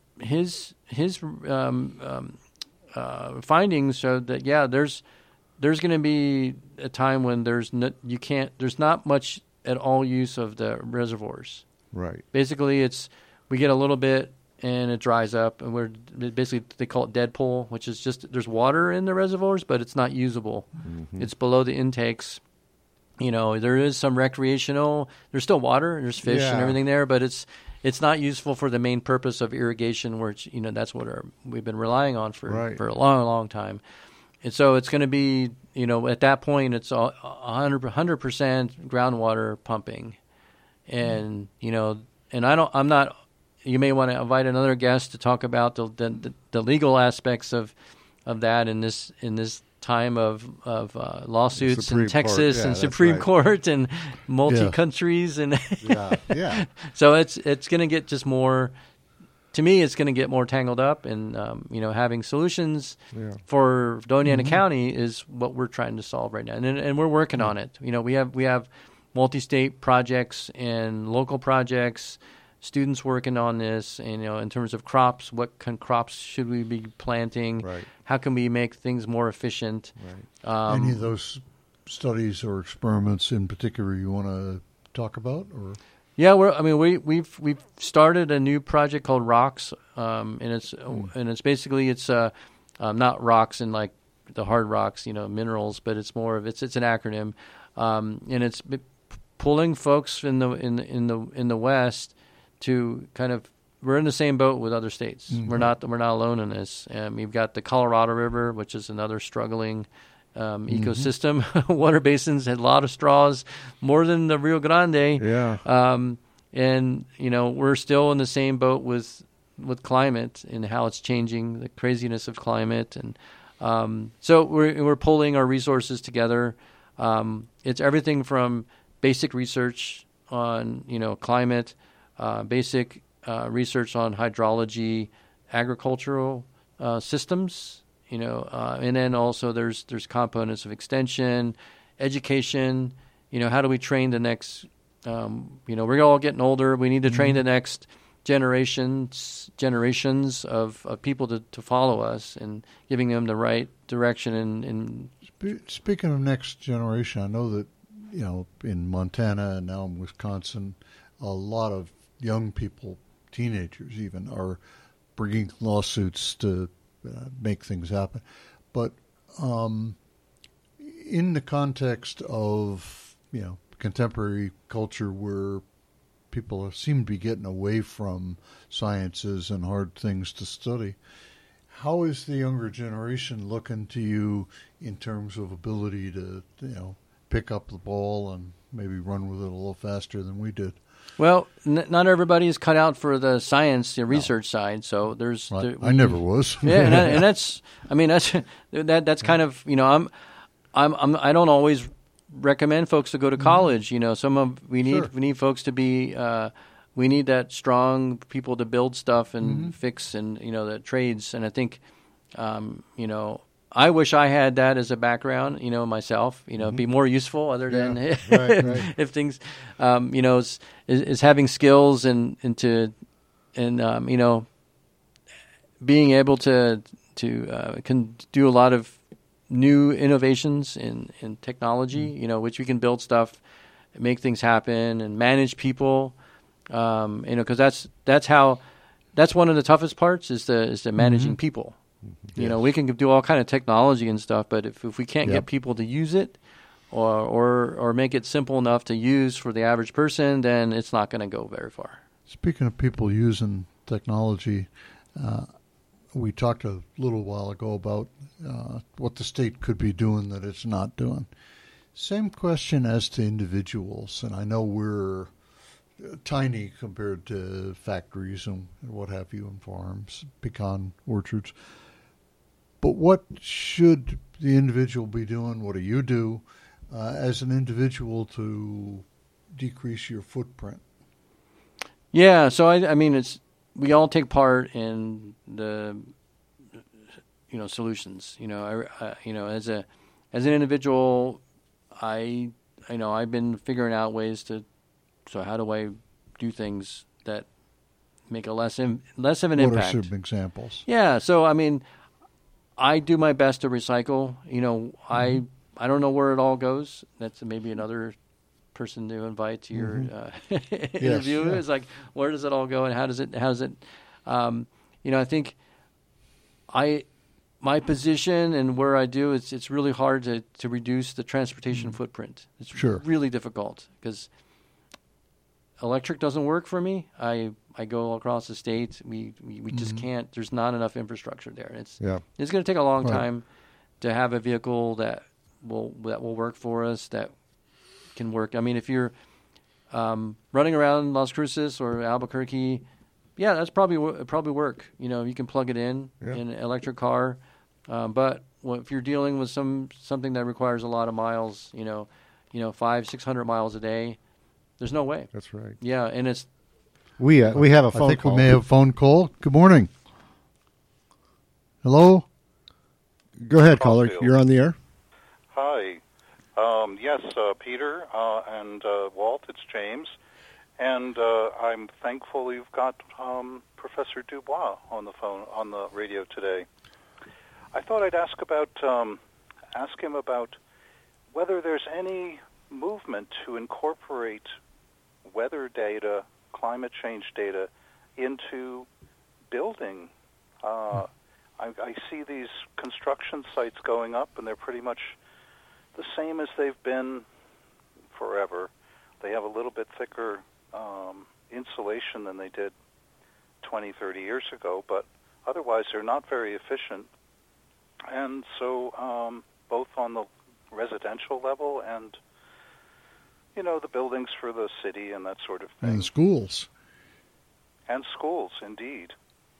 his his um, um, uh, findings showed that yeah, there's there's going to be a time when there's no, you can't there's not much at all use of the reservoirs. Right. Basically, it's we get a little bit and it dries up, and we're basically they call it dead pool, which is just there's water in the reservoirs, but it's not usable. Mm-hmm. It's below the intakes. You know, there is some recreational. There's still water. There's fish yeah. and everything there, but it's it's not useful for the main purpose of irrigation, which you know that's what our, we've been relying on for right. for a long, long time. And so it's going to be, you know, at that point it's a hundred percent groundwater pumping, and mm. you know, and I don't. I'm not. You may want to invite another guest to talk about the the, the legal aspects of of that in this in this. time of of uh, lawsuits in Texas yeah, and Supreme right. Court and multi yeah. countries and yeah, yeah. So it's it's going to get just more to me, it's going to get more tangled up, and um, you know, having solutions Yeah. for Doña Ana Mhm. County is what we're trying to solve right now, and and we're working on it. You know, we have we have multi-state projects and local projects, students working on this. And, you know, in terms of crops, what kind of crops should we be planting? Right. How can we make things more efficient? Right. Um, Any of those studies or experiments in particular you want to talk about? Or Yeah, we're. I mean, we we've we've started a new project called Rocks, um, and it's Mm. and it's basically it's uh, um, not rocks in like the hard rocks, you know, minerals, but it's more of it's it's an acronym, um, and it's b- pulling folks in the in the, in the in the West to kind of we're in the same boat with other states. Mhm. We're not we're not alone in this. Um, you've got the Colorado River, which is another struggling um, Mhm. ecosystem. Water basins had a lot of straws, more than the Rio Grande. Yeah. Um, and you know, we're still in the same boat with with climate and how it's changing, the craziness of climate, and um, so we're we're pulling our resources together. Um, it's everything from basic research on you know climate, uh, basic uh, research on hydrology, agricultural uh, systems, you know, uh, and then also there's there's components of extension, education. You know, how do we train the next? Um, you know, we're all getting older. We need to train the next generations generations of, of people to, to follow us and giving them the right direction. And, and Spe- speaking of next generation, I know that, you know, in Montana and now in Wisconsin, a lot of young people, teenagers even, are bringing lawsuits to uh, make things happen. But um, in the context of, you know, contemporary culture where people seem to be getting away from sciences and hard things to study, how is the younger generation looking to you in terms of ability to, you know, pick up the ball and maybe run with it a little faster than we did? well, n- not everybody is cut out for the science, the research side. So there's, I, there, I never was. yeah, and, that, and that's, I mean, that's that that's kind of, you know, I'm, I'm, I'm I don't always recommend folks to go to college. You know, some of we need Sure. we need folks to be, uh, we need that strong people to build stuff and Mhm. fix and you know the trades. And I think, um, you know, I wish I had that as a background. You know, myself. You know, be more useful other than Yeah. Right, right. if things, um, you know, is, is, is having skills and and to and um, you know, being able to to uh, can do a lot of new innovations in, in technology, you know, which we can build stuff, make things happen, and manage people. Um, you know, because that's that's how that's one of the toughest parts is the is the managing people. You know, we can do all kind of technology and stuff, but if if we can't Yep. get people to use it, or or or make it simple enough to use for the average person, then it's not going to go very far. Speaking of people using technology, uh, we talked a little while ago about uh, what the state could be doing that it's not doing. Same question as to individuals, and I know we're uh, tiny compared to factories and what have you, and farms, pecan orchards. But what should the individual be doing? What do you do uh, as an individual to decrease your footprint? Yeah, so I, I mean, it's we all take part in the, you know, solutions. You know, I, I, you know, as a as an individual, I, I know I've been figuring out ways to. So how do I do things that make a less in, less of an What impact? are some examples? Yeah, so I mean, I do my best to recycle. You know, I I don't know where it all goes. That's maybe another person to invite to your Mhm. uh, interview. yeah. Is like, where does it all go, and how does it how does it? Um, you know, I think I my position and where I do it's it's really hard to to reduce the transportation footprint. It's Sure. really difficult because electric doesn't work for me. I I go across the state. We we, we just Mhm. can't. There's not enough infrastructure there. It's Yeah. it's going to take a long Right. time to have a vehicle that will that will work for us, that can work. I mean, if you're um, running around Las Cruces or Albuquerque, yeah, that's probably wo- probably work. You know, you can plug it in Yeah. in an electric car. Um, but well, if you're dealing with some something that requires a lot of miles, you know, you know, five six hundred miles a day, there's no way. That's right. Yeah, and it's We uh, we have a phone I think call. we may have a phone call. Good morning. Hello? Go ahead, caller. Caulfield. You're on the air. Hi. Um, yes, uh, Peter uh, and uh, Walt, it's James. And uh, I'm thankful you've got um, Professor Dubois on the phone, on the radio today. I thought I'd ask about, um, ask him about whether there's any movement to incorporate weather data, climate change data, into building. Uh, I, I see these construction sites going up, and they're pretty much the same as they've been forever. They have a little bit thicker um, insulation than they did twenty, thirty years ago, but otherwise they're not very efficient. And so um, both on the residential level and, you know, the buildings for the city and that sort of thing. And schools. And schools, indeed.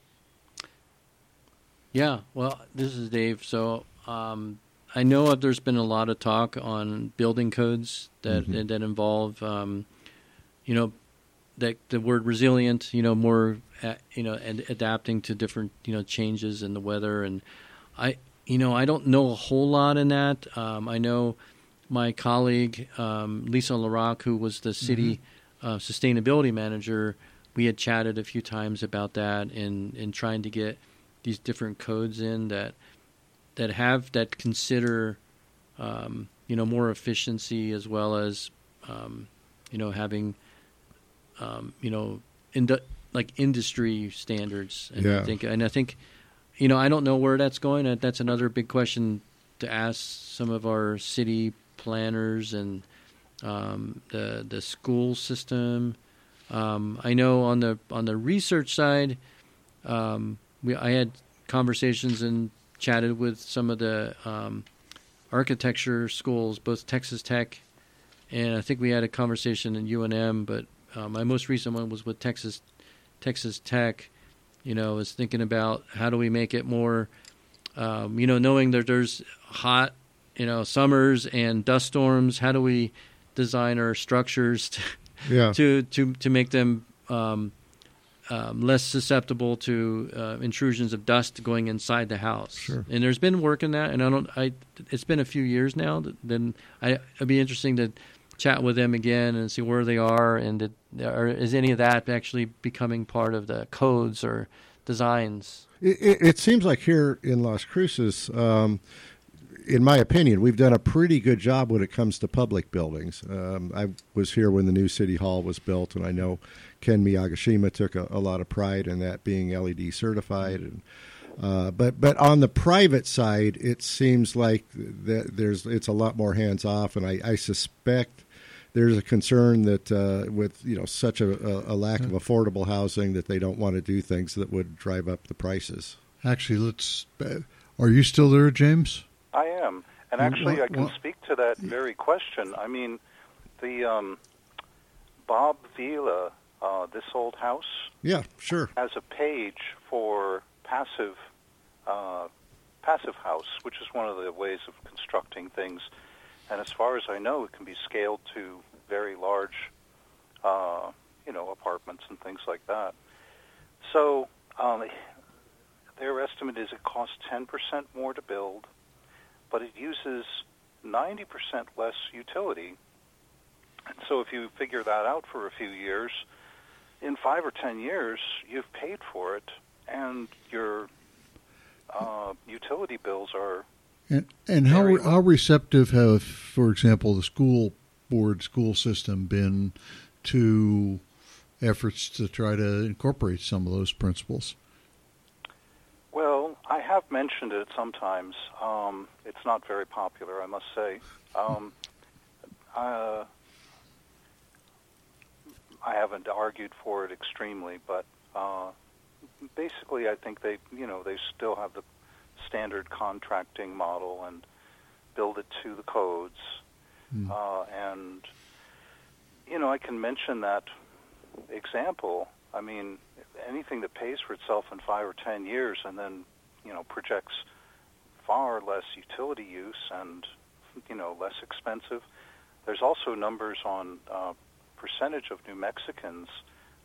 Yeah, well, this is Dave. So um, I know that there's been a lot of talk on building codes that Mhm. that involve, um, you know, that the word resilient, you know, more, uh, you know, and adapting to different, you know, changes in the weather. And I, you know, I don't know a whole lot in that. Um, I know my colleague um, Lisa Larac, who was the city uh, sustainability manager, we had chatted a few times about that and in trying to get these different codes in that that have that consider um, you know more efficiency as well as um, you know having um, you know indu- like industry standards. And Yeah. I think and I think you know I don't know where that's going. Uh, That's another big question to ask some of our city planners and um, the the school system. Um, I know on the on the research side. Um, We, I had conversations and chatted with some of the um, architecture schools, both Texas Tech, and I think we had a conversation in U N M. But uh, my most recent one was with Texas Texas Tech. You know, I was thinking about how do we make it more, um, you know, knowing that there's hot, you know, summers and dust storms. How do we design our structures to Yeah. to, to to make them um, Um, less susceptible to uh, intrusions of dust going inside the house. Sure. And there's been work in that, and I don't. I it's been a few years now. That, then I, it'd be interesting to chat with them again and see where they are, and did, or is any of that actually becoming part of the codes or designs? It, it, it seems like here in Las Cruces, um, in my opinion, we've done a pretty good job when it comes to public buildings. Um, I was here when the new city hall was built, and I know Ken Miyagishima took a, a lot of pride in that being L E D certified. And uh, but but on the private side, it seems like that there's it's a lot more hands off, and I, I suspect there's a concern that uh, with you know such a, a lack of affordable housing that they don't want to do things that would drive up the prices. Actually, let's. Uh, are you still there, James? I am. And actually, Well, I can well- speak to that very question. I mean, the um, Bob Vila, uh, This Old House, Yeah, sure. has a page for passive uh, passive house, which is one of the ways of constructing things. And as far as I know, it can be scaled to very large, uh, you know, apartments and things like that. So um, their estimate is it costs ten percent more to build, but it uses ninety percent less utility. And so if you figure that out for a few years, in five or ten years, you've paid for it, and your uh, utility bills are... And, and how Very how receptive have, for example, the school board, school system been to efforts to try to incorporate some of those principles? Well, I have mentioned it sometimes. Um, it's not very popular, I must say. Um, uh, I haven't argued for it extremely, but uh, basically, I think they, you know, they still have the standard contracting model and build it to the codes. Mm. Uh, and you know, I can mention that example. I mean, anything that pays for itself in five or ten years and then, you know, projects far less utility use and, you know, less expensive. There's also numbers on uh, percentage of New Mexicans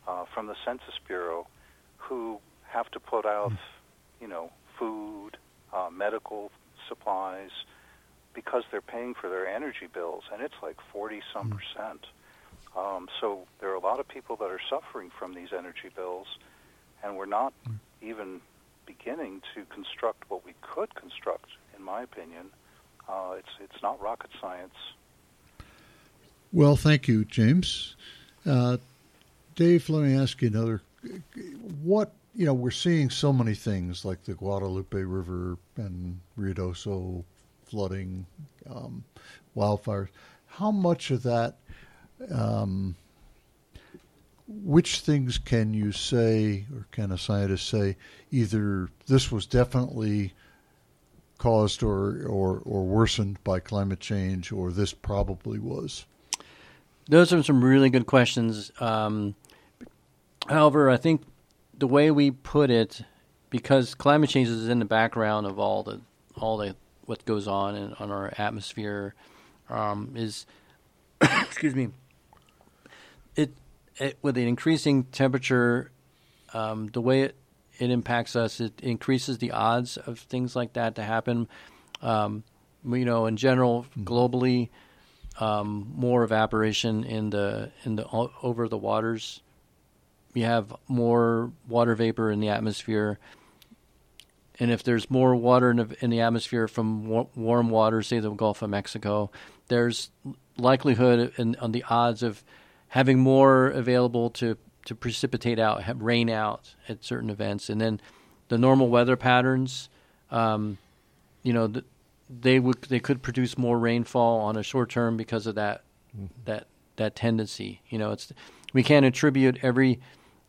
uh, from the Census Bureau who have to put out, you know, food, uh, medical supplies, because they're paying for their energy bills, and it's like forty-some percent. Um, so there are a lot of people that are suffering from these energy bills, and we're not even beginning to construct what we could construct, in my opinion. Uh, it's it's not rocket science. Well, thank you, James. Uh, Dave, let me ask you another. What, you know, we're seeing so many things like the Guadalupe River and Ruidoso flooding, um, wildfires. How much of that, um, which things can you say, or can a scientist say, either this was definitely caused or, or, or worsened by climate change, or this probably was? Those are some really good questions. Um, however, I think the way we put it, because climate change is in the background of all the all the what goes on in on our atmosphere, um, is excuse me. It, it with the increasing temperature, um, the way it, it impacts us, it increases the odds of things like that to happen. Um, you know, in general, globally. Um, more evaporation in the in the over the waters. You have more water vapor in the atmosphere, and if there's more water in the, in the atmosphere from war, warm water, say the Gulf of Mexico, there's likelihood and on the odds of having more available to, to precipitate out, have rain out at certain events, and then the normal weather patterns. Um, you know. The, They would they could produce more rainfall on a short term because of that mm-hmm. that that tendency. You know, it's we can't attribute every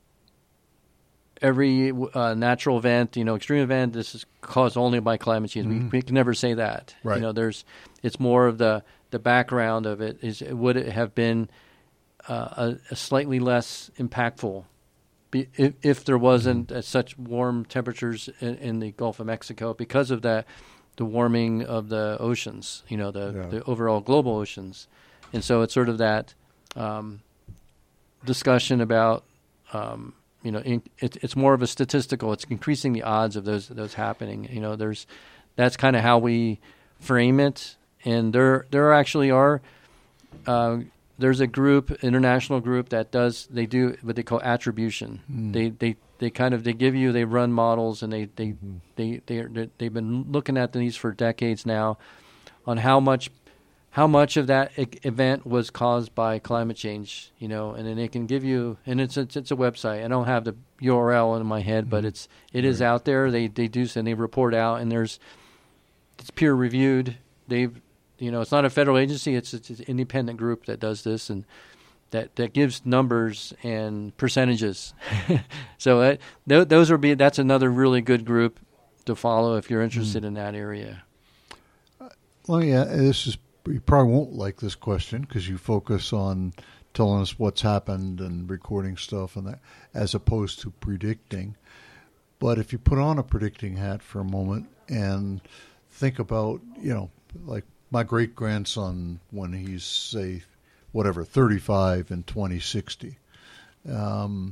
every uh, natural event, you know, extreme event. This is caused only by climate change. Mm-hmm. We, we can never say that. Right. You know, there's it's more of the the background of it. Is would it have been uh, a, a slightly less impactful be, if, if there wasn't mm-hmm. uh, such warm temperatures in, in the Gulf of Mexico because of that. The warming of the oceans, you know, the, yeah. the overall global oceans. And so it's sort of that um, discussion about, um, you know, in, it, it's more of a statistical, it's increasing the odds of those those happening. You know, there's that's kind of how we frame it. And there there actually are, uh, there's a group, international group that does, they do what they call attribution. Mm. They, they, They kind of they give you they run models and they they mm-hmm. they they they they've been looking at these for decades now, on how much how much of that e- event was caused by climate change, you know, and then they can give you, and it's it's, it's a website. I don't have the U R L in my head, mm-hmm. but it's it right. is out there. They they do and they report out, and there's it's peer reviewed. They've you know it's not a federal agency. It's it's an independent group that does this and. That, that gives numbers and percentages, so that, th- those would be that's another really good group to follow if you're interested mm. in that area. Uh, let me. Uh, this is you probably won't like this question because you focus on telling us what's happened and recording stuff and that, as opposed to predicting. But if you put on a predicting hat for a moment and think about, you know, like my great grandson when he's say. whatever, thirty-five in twenty sixty. Um,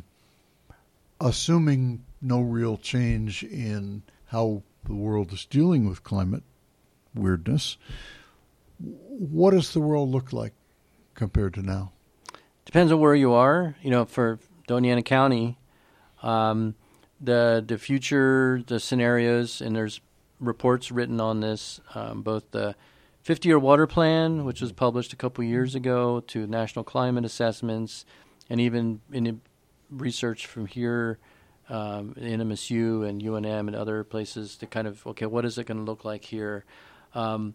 assuming no real change in how the world is dealing with climate weirdness, what does the world look like compared to now? Depends on where you are. You know, for Doña Ana County, um, the the future, the scenarios, and there's reports written on this, um, both the fifty-year water plan, which was published a couple years ago, to national climate assessments, and even in research from here, um, in M S U and U N M and other places to kind of, okay, what is it going to look like here? Um,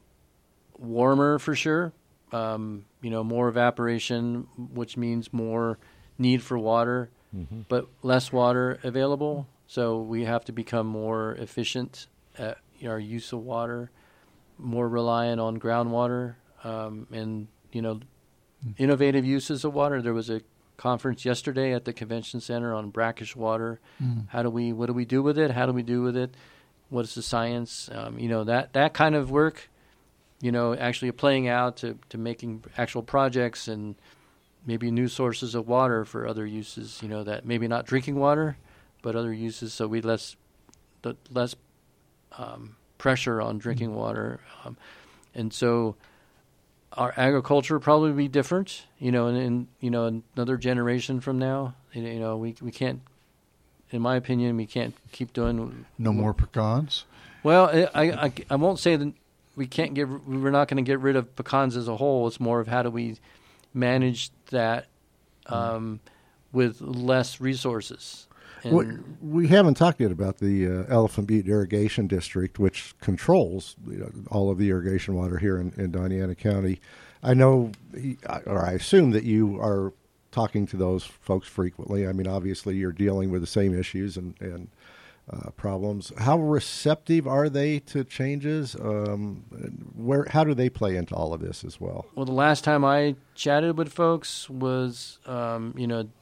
warmer for sure, um, you know, more evaporation, which means more need for water, mm-hmm. but less water available. So we have to become more efficient at our use of water. More reliant on groundwater um, and, you know, innovative uses of water. There was a conference yesterday at the convention center on brackish water. Mm. How do we, what do we do with it? How do we do with it? What is the science? Um, you know, that, that kind of work, you know, actually playing out to, to making actual projects and maybe new sources of water for other uses. You know, that maybe not drinking water, but other uses. So we less the less um, pressure on drinking mm-hmm. water, um, and so our agriculture probably be different. You know, in, in you know another generation from now, you know, we we can't. In my opinion, we can't keep doing no more pecans. Well, I I, I won't say that we can't get. We're not going to get rid of pecans as a whole. It's more of how do we manage that um, with less resources. Well, we haven't talked yet about the uh, Elephant Butte Irrigation District, which controls you know, all of the irrigation water here in, in Doñana County. I know, or I assume that you are talking to those folks frequently. I mean, obviously, you're dealing with the same issues and, and uh, problems. How receptive are they to changes? Um, where, how do they play into all of this as well? Well, the last time I chatted with folks was, um, you know,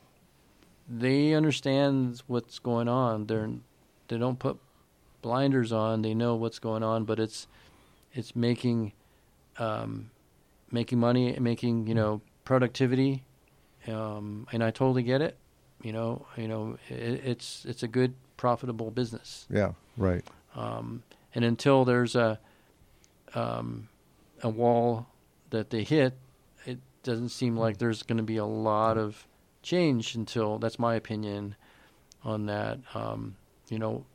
they understand what's going on. They're they don't put blinders on. They know what's going on, but it's it's making um, making money, making you know productivity, um, and I totally get it. You know, you know, it, it's it's a good profitable business. Yeah, right. Um, and until there's a um, a wall that they hit, it doesn't seem like there's going to be a lot of change until, that's my opinion on that. Um, you know,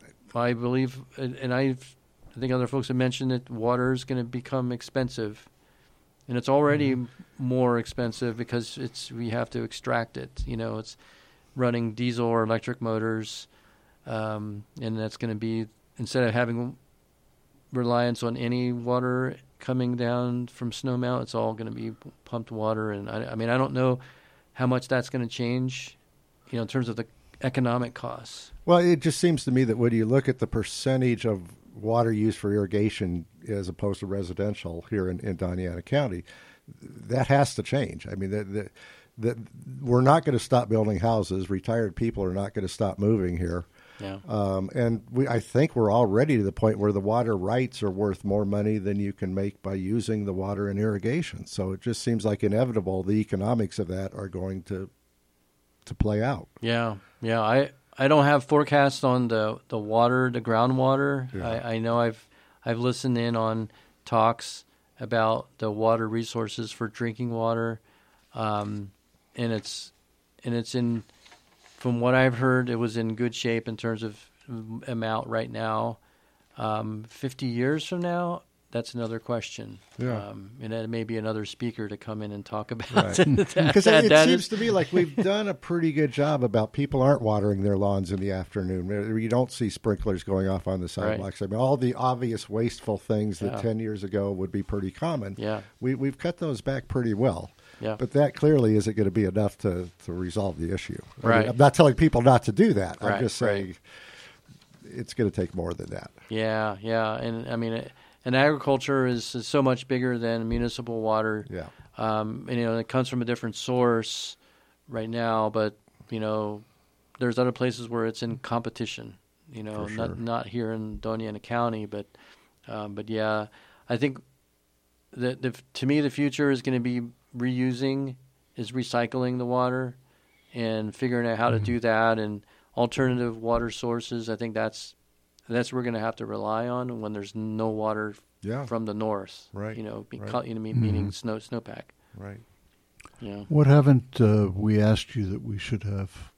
I believe, and I've, I think other folks have mentioned that water is going to become expensive, and it's already mm-hmm. more expensive because it's we have to extract it. You know, it's running diesel or electric motors, um, and that's going to be, instead of having reliance on any water coming down from Snowmount, it's all going to be pumped water. And I, I mean, I don't know how much that's going to change, you know, in terms of the economic costs. Well, it just seems to me that when you look at the percentage of water used for irrigation as opposed to residential here in, in Doñana County, that has to change. I mean, that that that we're not going to stop building houses. Retired people are not going to stop moving here. Yeah. Um, and we, I think we're already to the point where the water rights are worth more money than you can make by using the water in irrigation. So it just seems like inevitable the economics of that are going to to play out. Yeah, yeah. I, I don't have forecasts on the, the water, the groundwater. Yeah. I, I know I've I've listened in on talks about the water resources for drinking water, um, and it's and it's in. From what I've heard, it was in good shape in terms of amount right now. Um, fifty years from now, that's another question. Yeah. Um, and that may be another speaker to come in and talk about right. that. Because that, it that seems is, to me like we've done a pretty good job about people aren't watering their lawns in the afternoon. You don't see sprinklers going off on the sidewalks. Right. I mean, all the obvious wasteful things that yeah. ten years ago would be pretty common. Yeah. We, we've cut those back pretty well. Yeah. But that clearly isn't going to be enough to, to resolve the issue. I right. mean, I'm not telling people not to do that. Right. I'm just saying right. it's going to take more than that. Yeah, yeah. And, I mean, it, and agriculture is, is so much bigger than municipal water. Yeah. Um, and, you know, it comes from a different source right now, but, you know, there's other places where it's in competition, you know, For not sure. not here in Doñana County, but, um, but yeah, I think that the, to me the future is going to be reusing, is recycling the water and figuring out how to Mm-hmm. do that, and alternative water sources. I think that's that's what we're going to have to rely on when there's no water Yeah. from the north. Right. You know, be, Right. you know meaning snow snowpack. Right. Yeah. What haven't uh, we asked you that we should have?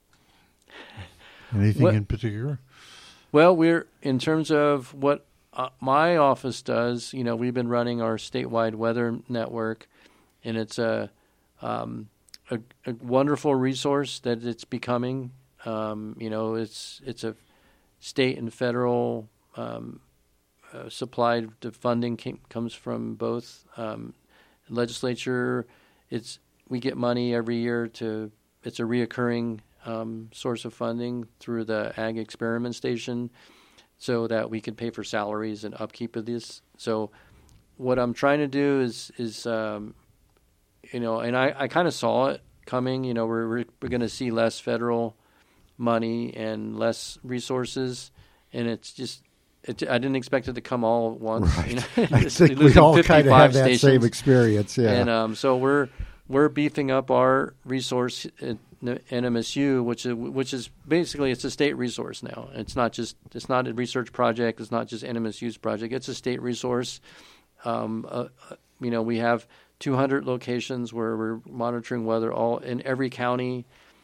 Anything What- in particular? Well, we're in terms of what uh, my office does. You know, we've been running our statewide weather network, and it's a um, a, a wonderful resource that it's becoming. Um, you know, it's it's a state and federal um, uh, supplied the funding came, comes from both um, legislature. It's we get money every year to. It's a reoccurring um, source of funding through the Ag Experiment Station, so that we can pay for salaries and upkeep of this. So, what I'm trying to do is is um, you know, and I, I kind of saw it coming. You know, we're we're, we're going to see less federal money and less resources, and it's just it, I didn't expect it to come all at once. Right. You know, I think we all kind of have that stations. same experience. Yeah. And um, so we're we're beefing up our resource at N M S U, which is, which is basically it's a state resource now. It's not just it's not a research project. It's not just N M S U's project. It's a state resource. Um, uh, you know, we have two hundred locations where we're monitoring weather all in every county,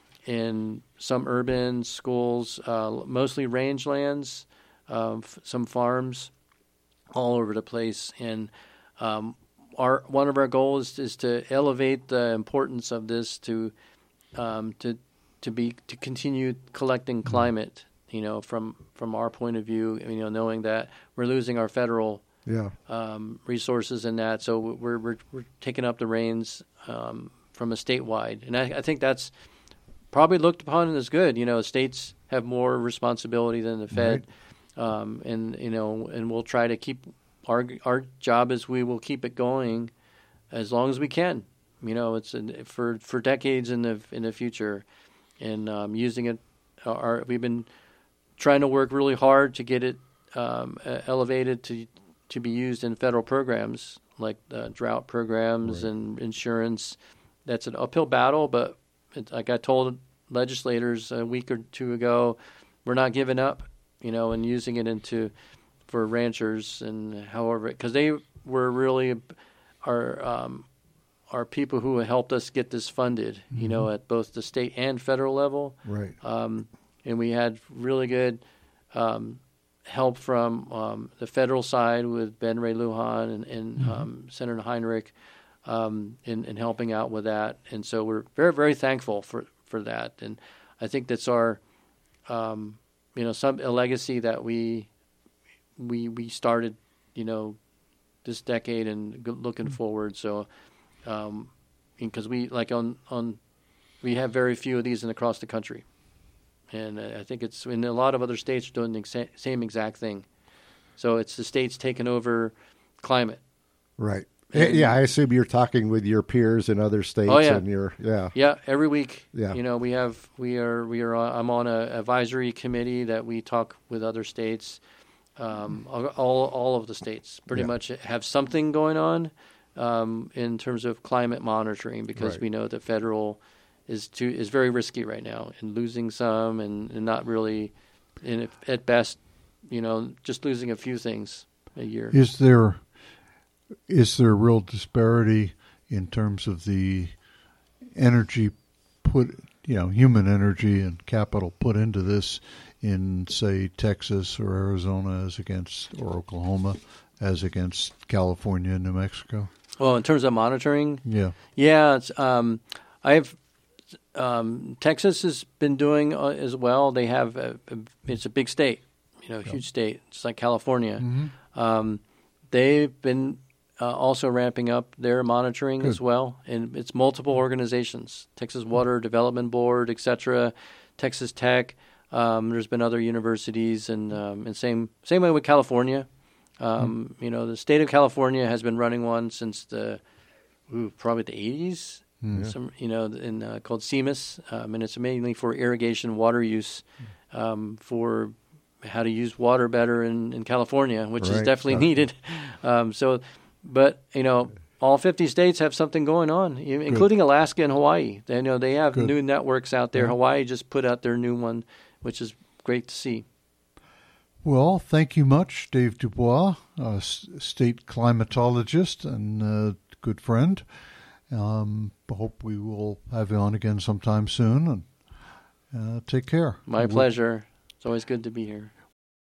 in some urban schools, uh, mostly rangelands, uh, f- some farms, all over the place. And um, our one of our goals is to elevate the importance of this to um, to to be to continue collecting climate. You know, from from our point of view, you know, knowing that we're losing our federal Yeah. um, resources in that, so we're we're, we're taking up the reins um, from a statewide, and I, I think that's probably looked upon as good. You know, states have more responsibility than the Fed, right. um, and you know, and we'll try to keep our our job is we will keep it going as long as we can. You know, it's an, for for decades in the in the future, and um, using it. Our, we've been trying to work really hard to get it um, uh, elevated to. to be used in federal programs like uh, drought programs right. and insurance. That's an uphill battle, but it, like I told legislators a week or two ago, we're not giving up, you know, and using it into for ranchers and however, because they were really our um, our people who helped us get this funded, mm-hmm. you know, at both the state and federal level. Right. Um, and we had really good um, help from um, the federal side with Ben Ray Lujan and, and mm-hmm. um, Senator Heinrich um, in, in helping out with that. And so we're very, very thankful for, for that. And I think that's our, um, you know, some a legacy that we we we started, you know, this decade and go, looking mm-hmm. forward. So um, because we like on on we have very few of these in across the country. And I think it's in a lot of other states are doing the exa- same exact thing. So it's the states taking over climate. Right. And, yeah, I assume you're talking with your peers in other states. Oh, yeah. And your, yeah. Yeah, every week. Yeah. You know, we have, we are, we are, I'm on an advisory committee that we talk with other states. Um, all, all of the states pretty yeah. much have something going on um, in terms of climate monitoring because right. we know that federal is too is very risky right now and losing some and, and not really, and at best, you know, just losing a few things a year. Is there is there a real disparity in terms of the energy put, you know, human energy and capital put into this in, say, Texas or Arizona as against, or Oklahoma as against California and New Mexico? Well, in terms of monitoring, yeah, yeah, it's, um, I've. Um, Texas has been doing uh, as well. They have a, a, it's a big state, you know, a huge state. It's like California. Mm-hmm. Um, they've been uh, also ramping up their monitoring Good. as well, and it's multiple organizations: Texas Water Development Board, et cetera, Texas Tech. Um, there's been other universities, and um, and same same way with California. Um, mm-hmm. You know, the state of California has been running one since the ooh, probably the eighties. Mm-hmm. Some, you know, in uh, called C M I S, um, and it's mainly for irrigation water use, um, for how to use water better in, in California, which right. is definitely so. needed. Um, so, but you know, all fifty states have something going on, including Good. Alaska and Hawaii. They you know they have Good. new networks out there. Yeah. Hawaii just put out their new one, which is great to see. Well, thank you much, Dave Dubois, a state climatologist and a good friend. Um, hope we will have you on again sometime soon, and uh, take care. My pleasure. It's always good to be here.